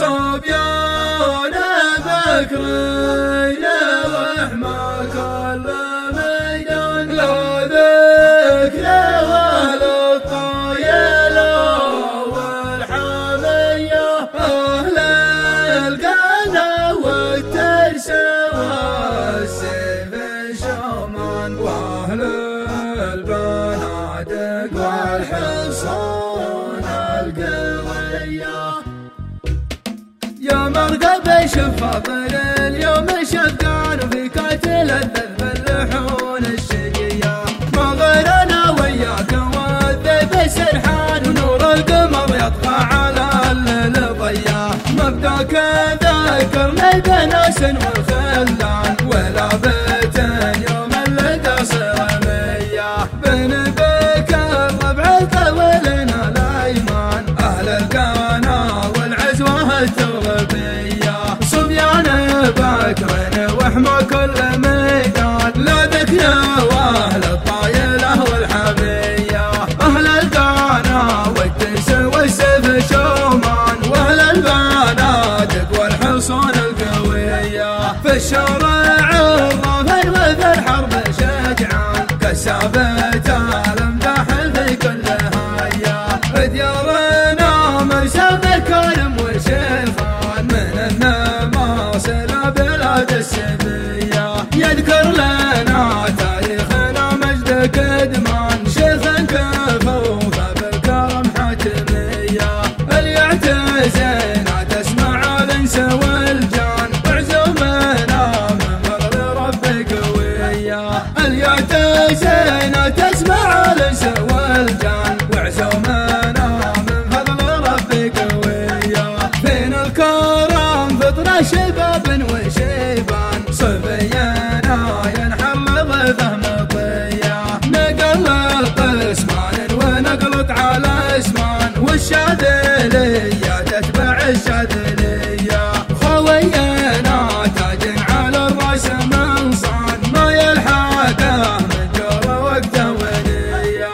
صبيان بكرين وحما كل ميدان لا ذكر ولا الطايلة والحمية أهل القنا والترسى والسيف الشومان وأهل البنادق والحصون القوية يا مرقب شفاطر اليوم شقان في قاتل الذب اللحون الشقية ما غيرنا وياك والذب سرحان ونور القمر يطغى على الليل ضيا مبداك ذاكرنا البناس والخلان ولا بيت يوم اللقى صير مية بنبك الربع الطويلنا الايمان اهل القنا والعزوه التغربيه صبيان باكرين وحما كل ميدان لا ذكر واهل الطايله والحميه اهل القنا والترس والسيف شومان واهل البنادق والحصون القويه في الشارع الرافد وفي الحرب شجعان كسابت الامداح في كل هايه ديارنا مرسى مكارم وشيخان من النماصل بلاد السبيه يذكر لنا تاريخنا مجد قدمان شيخ كفوف بالكرم حاتميه اللي يعتزينا تسمع الانس والجان وعزومنا من فضل ربك قويه اللي يعتزينا تسمع الانس والجان وعزومنا من فضل ربك قويه فين الكرم فطره شباب وشيبان صبينا ينحل ضيفه مطيه نقلط اسمان ونقلط على اسمان والشاذليه تتبع الشاذليه خوينا تاج على الراس منصان ما يلحقه من جور وقته وليه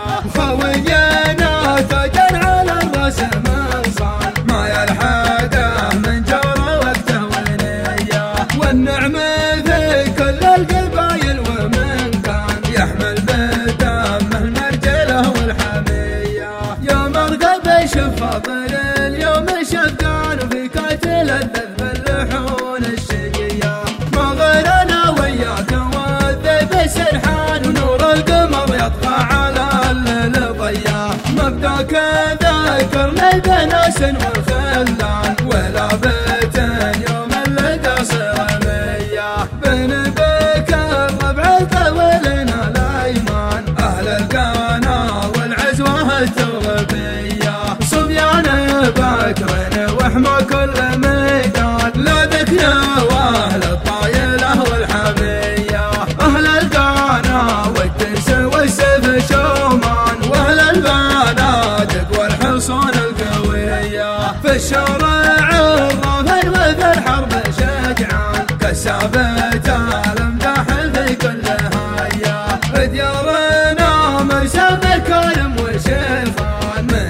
خوينا تاج على الراس منصان ما يلحقه من جور وقته وليه والنعمه في كل القبايل ومن كان يحمل بدمه المرجله والحميه يا مرقب شفاطر اليوم شقان في قاتل الذب اللحون الشقيه ما غيرنا وياك والذب سرحان ونور القمر يطغى على الليل ضيا مبداك ذاكرنا البناس والخلان ولا بيت يوم اللقى صير مية بنبك الربع الطويلنا الايمان اهل القنا والعزوه التغربيه صبيان باكرين وحما كل ميدان لا ذكر واهل الطايله والحميه اهل القنا والترس والسيف شومان واهل البنادق والحصون القويه في الشارع الرافد وفي الحرب شجعان كسابت الامداح في كل هايه ديارنا مرسى مكارم وشيخان من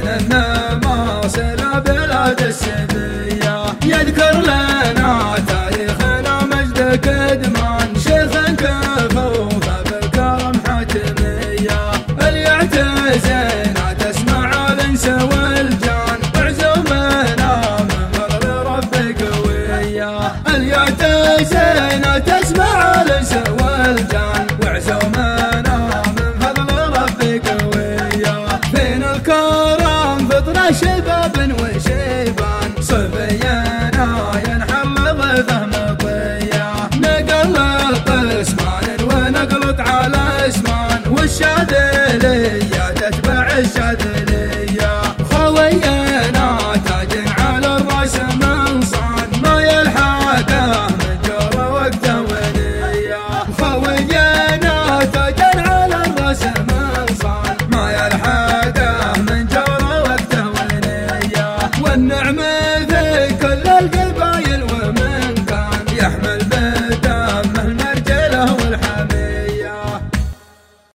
النماصل بلاد السبيه يذكر لنا تاريخنا مجد قدمان شيخ كفوف بالكرم حاتميه اللي يعتزينا تسمع الانس والجان وعزومنا من فضل ربك قويه اللي يعتزينا تسمع الانس والجان وعزومنا من فضل ربك قويه فين الكرم فطره شباب وشيبان صبينا ينحل ضيفه مطيه نقلط اسمان ونقلط على اسمان والشاذليه تتبع الشاذليه